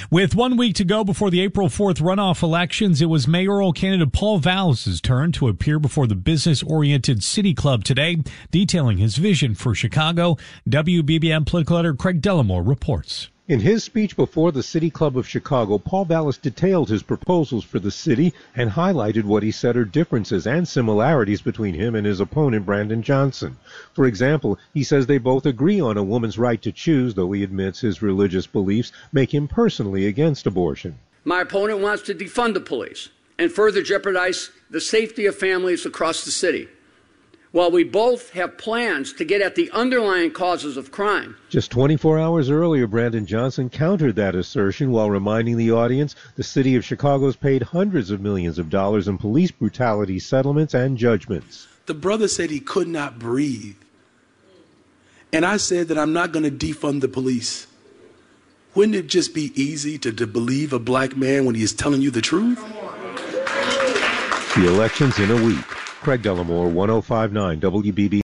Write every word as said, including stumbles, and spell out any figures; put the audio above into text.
With one week to go before the April fourth runoff elections, it was mayoral candidate Paul Vallis' turn to appear before the business-oriented City Club today, detailing his vision for Chicago. W B B M political editor Craig Dellimore reports. In his speech before the City Club of Chicago, Paul Vallis detailed his proposals for the city and highlighted what he said are differences and similarities between him and his opponent, Brandon Johnson. For example, he says they both agree on a woman's right to choose, though he admits his religious beliefs make him personally against abortion. My opponent wants to defund the police and further jeopardize the safety of families across the city, while we both have plans to get at the underlying causes of crime. Just twenty-four hours earlier, Brandon Johnson countered that assertion while reminding the audience the city of Chicago has paid hundreds of millions of dollars in police brutality settlements and judgments. The brother said he could not breathe. And I said that I'm not going to defund the police. Wouldn't it just be easy to, to believe a black man when he is telling you the truth? The election's in a week. Craig Dellimore, one oh five point nine W B B.